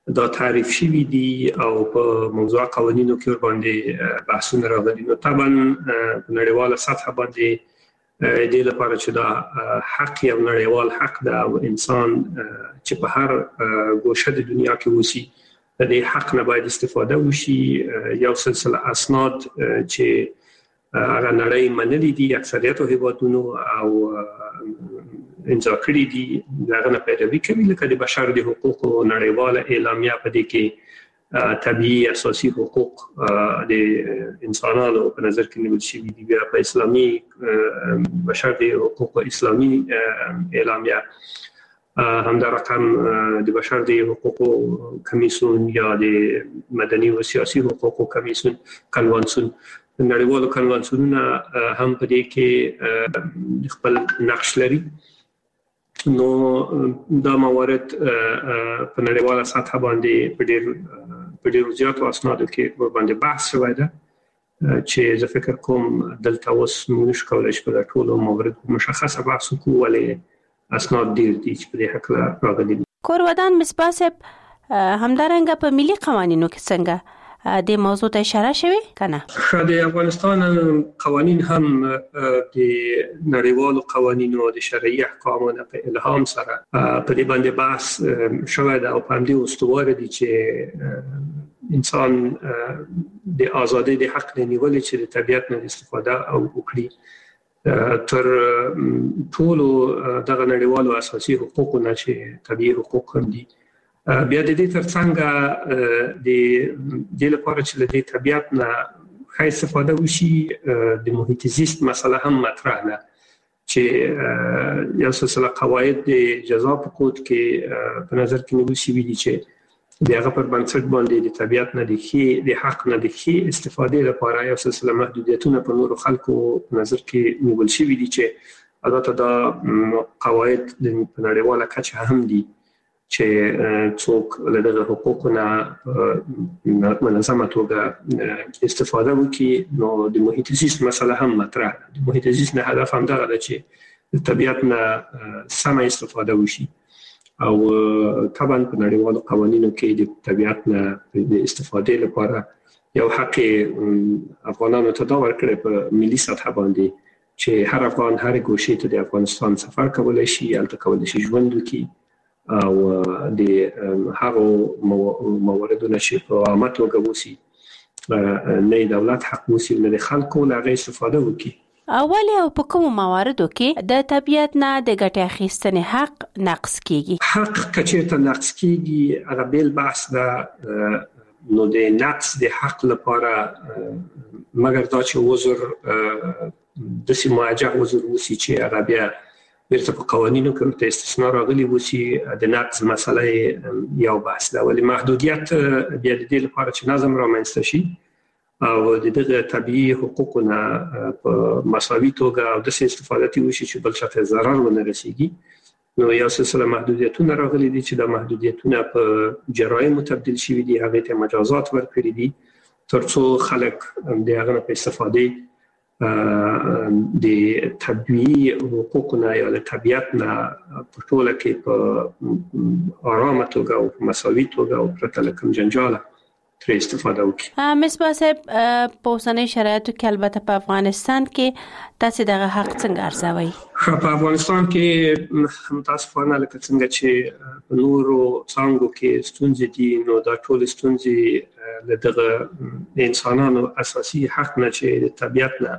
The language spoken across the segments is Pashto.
دا تعریف شوي دي او په موضوع قوانینو کې باندې بحثونه راغلي. نو طبعا په نړیواله سطح باندې د لپاره چې دا حق یو نړیوال حق ده او انسان چې په هر ګوشه د دنیا کې وسی د دې حق نه باید استفاده وشي. یو سلسله اسناد چې هغه نړۍ منلي دي اکثریت هیوادونو او امضا کړي دي دغه نه پیروي کوي، لکه د بشر د حقوقو نړیواله اعلامیه په دې کې طبيعي اساسي حقوق د انسانانو په نظر کې نیول شوي دي. بیا په اسلامي بشر د حقوق اسلامي اعلامیه همدا رقم د بشر د حقوقو کمیسیون یا د مدني او سیاسي حقوقو کمیسیون کنوانسیون نړیوالو کنوانسیونونه هم په دې کې خپل نقش لري. نو دا موارد په نړیواله سطح باندې په ډېر زیاتو اسنادو کې باندې بحث شوی دی چې زه فکر کوم دلته اوس موږ کولای شو په ټولو موارد مشخصه بحث وکړو، ولې اسناد ډېر دي چې په دې حق راغلي دي. کورودان مصباح صاحب، همدارنګه په ملي قوانینو کې څنګه د موضوع ته اشاره شوی کنه؟ د افغانستان قوانین هم د نړیوالو قوانینو د شرعي احکامونو په الهام سره په دې باندې بحث شوی دی او په همدې استواره دي چې انسان د ازادۍ د حق نیولې چې د طبيعت نه استفاده او وکړي تر ټولو دغه نړیوالو اساسي حقوقو نه چې طبيعي حقوق هم دي. بیا د دې ترڅنګ د لپاره چې د طبيعت نه ښه استفاده وشي د محیط زیست مسله هم مطرح ده چې یو سلسله قواعد د جزا په کود کې په نظر کې نیول شوي دي چې دغه پر بنسټ باندې د طبيعت نه د حق نه د استفادې لپاره یو سلسله محدودیتونه په نورو خلکو په نظر کې نیول شوي دي چې البته دا قواعد د نړیواله کچه هم دي چې څوک له دغه حقوقو نه منظمه توګه استفاده وکړي. نو د محیط زیست مسله هم مطرح ده. د محیط زیست نه هدف هم دغه ده چې د طبيعت نه سمه استفاده وشي او طبعا په نړیوالو قوانینو کې د طبيعت نه د استفادې لپاره یو حق افغانانو ته دا ورکړی په ملي سطح باندې چې هر افغان هر ګوشې ته د افغانستان سفر کولای شي، هلته کولای شي ژوند وکړي او د هغه مواردو نشي په عامه توګه وسی نه دولت حق وسی نه خلکو له استفاده وکړي. اولی او په کوم مواردو کې د طبيعت نه د ګټې اخیستنې حق نقص کیږي؟ حق کچېرته نقص کیږي هغه بیل بحث ده. نو د نقص د حق لپاره مګر دا چې وزر د سیماجه وزر وسی چې هغه بیا ورته په قوانینو کې ته استثناء راغلي وسی د نقص مسله یو بحث ده، ولی محدودیت بیا د دې لپاره چې نظم رامنځته شي او د دغه طبيعي حقوقونه په مساوي توګه او د استفادې وشي چې بل شته ضرر ونه رسیږي. نو یو سلسله محدودیتونه راغلي دي چې د محدودیتونه په جرایم تبدیل شوي دي، هغه ته مجازات ورکړي دي ترڅو خلک د هغه په استفادې د طبيعي حقوقونه یا د طبيعت نه په ټوله کې په آرامه توګه او په مساوي توګه او پرته له کوم جنجاله ترې استفاده وکړي. مصباح صاحب، په اوسنۍ شرایطو کې البته په افغانستان کې تاسو دغه حق څنګه ارزوئ؟ په افغانستان کې متاسفانه لکه څنګه چې په نورو څانګو کې ستونزې دي، نو دا ټول ستونزې له دغه انسانانو اساسي حق نه چې د طبيعت نه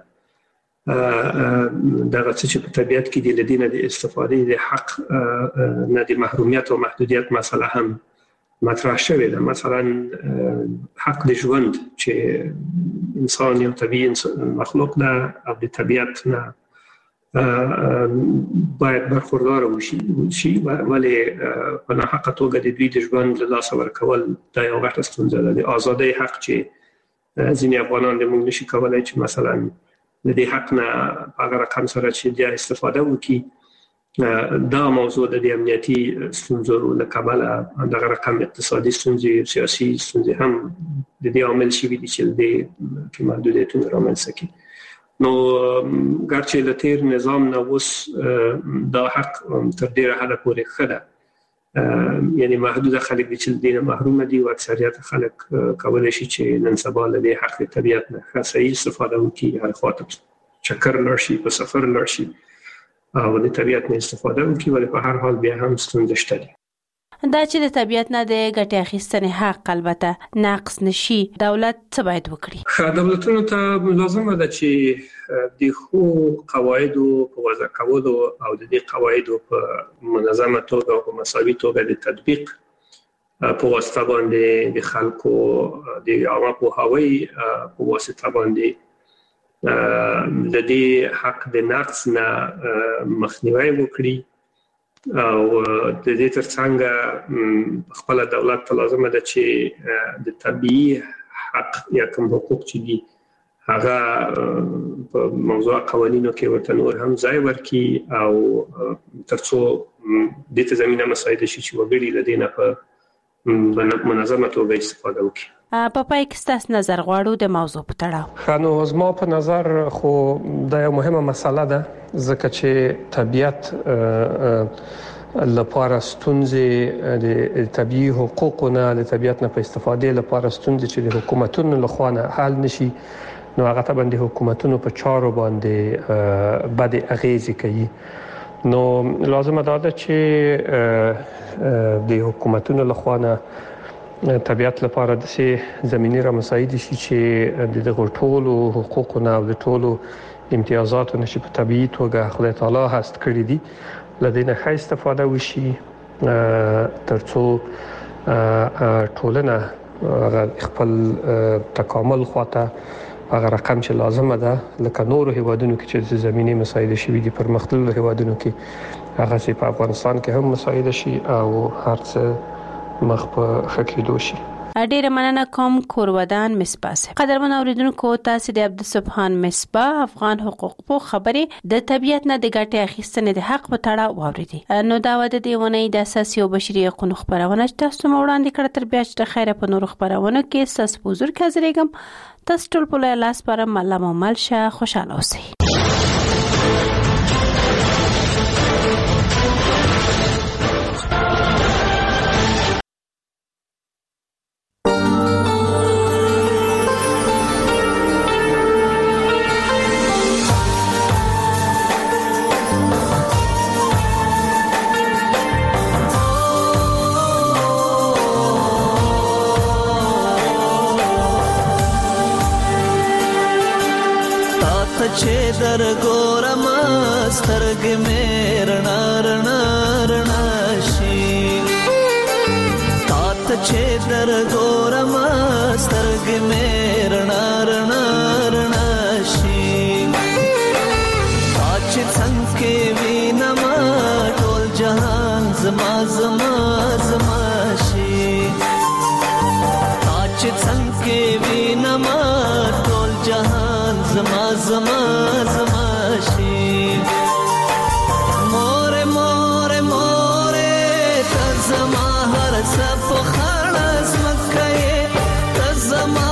دغه چې په طبيعت کې د لدینه د استفادې د حق نه د محرومیت او محدودیت مسله هم مطرح شوې ده. مثلا حق د ژوند چې انسان یو طبيعي مخلوق ده او د طبيعت نه باید برخوردار وشي، ولی په ناحقه توګه د دوی د ژوند له لاسه ورکول دا یو غټه ستونزه ده. د ازادۍ حق چې ځینې افغانان د موږ نشي کولای چې مثلا د دې حق نه هغه رقم سره چې د استفاده وکړي، دا موضوع د امنیتي ستونزو له کبله دغه رقم اقتصادي ستونزې سیاسي ستونزې هم د دې عامل شوي دي چې د محدودیتونو رامنځته کړي. نو ګرچې له تیر نظام نه اوس دا حق تر ډیره حده پورې ښه ده، یعنی محدود خلک چې دینه محروم دي او اکثریت خلک کولای شي چې نن سبا له حق طبيعت نه صحیح استفاده وکړي، هر خاطر چکر لرشي، په سفر لرشي او د طبيعت نه استفاده وکړي، ولې په هر حال بیا هم ستونزې شته دي. دا چې د طبيعت نه د ګټې اخیستنې حق البته ناقص نشي، دولت څه باید وکړي؟ دولتونو ته لازمه ده چې د خو قواعدو په وضع کولو او د دې قواعدو په منظمه توګه او په مساوي توګه د تطبیق په واسطه باندې د خلکو د عامه پوهاوی په واسطه باندې د دې حق د نقص نه مخنیوي وکړي او د دې ترڅنګ خپل دولت ته لازمه ده چې د طبيعي حق یا کوم حقوق چې دي هغه په موضوع قوانینو کې ورته نور هم ځای ورکړي او ترڅو د دې زمينه مساعده شي چې وګړي د دې نه په منظمه توګه استفاده وکړي. په پای کې ستاسو نظر غواړو د موضوع په تړاو. نو زما په نظر خو دا یو مهمه مسله ده، ځکه چې طبيعت لپاره ستونزې د طبيعي حقوقونه د طبيعت نه په استفاده لپاره ستونزې چې د حکومتونو لخوا نه حل نشي، نو هغه ته باندې حکومتونو په چارو باندې بد اغیزه کوي. نو لازم ده چې د حکومتونو لخوا نه طبيعت لپاره د سي زميني را مساعده شي چې د ټولو حقوقونه او د ټولو امتیازاتو نشي په طبيعي توګه خدای تعالی هست کړی دي، لدينا ښه استفاده وشي ترڅو ټولنه خپل تکامل خواته هغه رقم چې لازمه ده، لکه نورو هیوادونو کې چې زميني مساعده شي دي پرمختللو هیوادونو کې هغه سي په افغانستان کې هم مساعده شي او هر څه مخ په خکېدو شي. ډیره مننه کوم کورودان مصباح. قدرمن اوریدونکو، تاسو د عبدالسبحان مصباح افغان حقوق په خبرې د طبيعت نه د ګټې اخیستنې د حق په تړاو واوریدي. نو دا و د دیونه د اساسي او بشري حقوقو خبرونه چې تاسو مو وړاندې کړ، تر بیا چې د خیره په نور خبرونه کې تاسو حضور حاضرېږم. تاسو ټول په لاس پر ملامه ملشه خوشاله اوسئ. چې در ګورم سترګې مې رڼا رڼا رڼا شي، تاته چې در ګورم سترګې مې رڼا رڼا رڼا شي، چې څنګه وینم ټول جهان زما زما زما شي، چې څنګه وینم ټول جهان زما زما زما شي. مور مور مور ته زما هر څه په خړز مکه، ته زما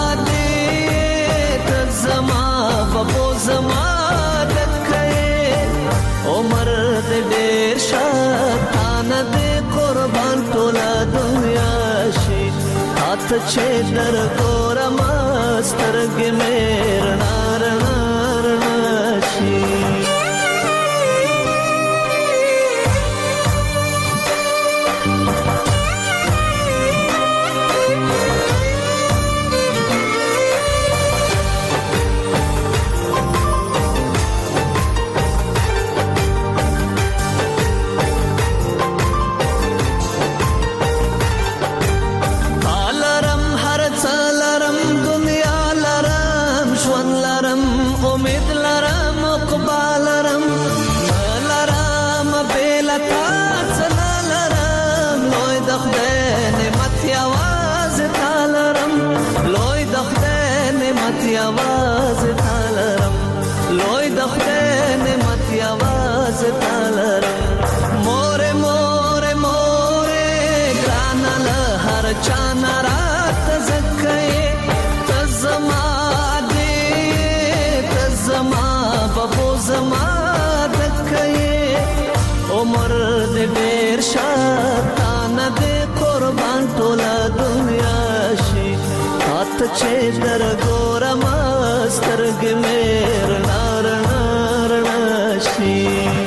دې ته زما په زما دکه، عمر دې ډېر شاتانه دې قربان ټول دنیا شي، ته چې در ګورم سترګې مې رڼا رڼا رڼا شي. आवाज तालरम लोई दखते निमत आवाज तालरम मोरे मोरे मोरे ग्रानल हर चाना रात जक्के तजमा दे तजमा बबो जमा दक्के उमर दे बेर शात ټوله دنیا شي تات چې در ګورم سترګې مې رڼا رڼا رڼا شي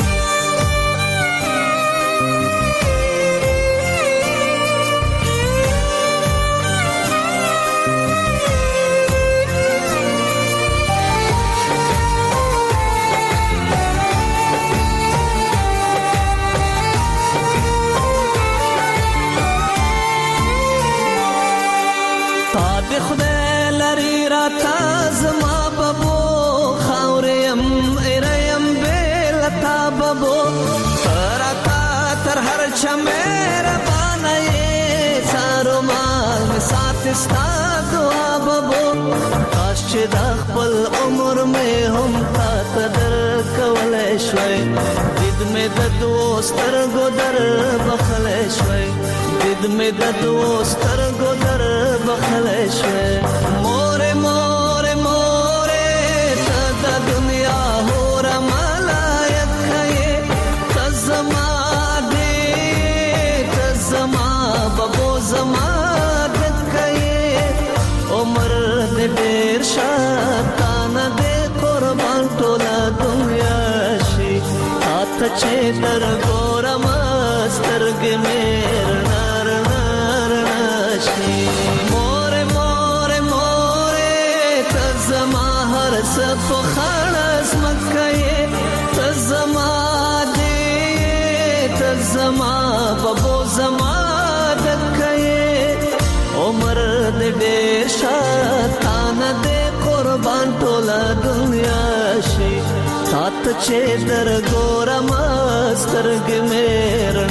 خدای لري را تازما بابو خاورم ايرم بل تابو ترتا تر هر چمر باندې سارو مال می سات استا دعا بابو کاش چې د خپل عمر مې هم تا قدر کولای شوي دید مې د دوستر ګدر بخلای شوي دید مې د دوستر ګدر بخلای شوي مورې مورې مورې ته د دنیا هور ملایت کړې ته زما دې ته زما بابو زما دې کړې عمر دې ډېر شاتان دې قربان ټوله دنیا شي هات چې در ګورم سترګې مې رڼا رڼا رڼا شي مورې مورې مورې ته زما هر څه په خړس مکه ته زما دې ته زما بابو زما دکه عمر دې ډېر شاتان دې قربان ټوله دنیا شي سات چې در ګورم سترګې مې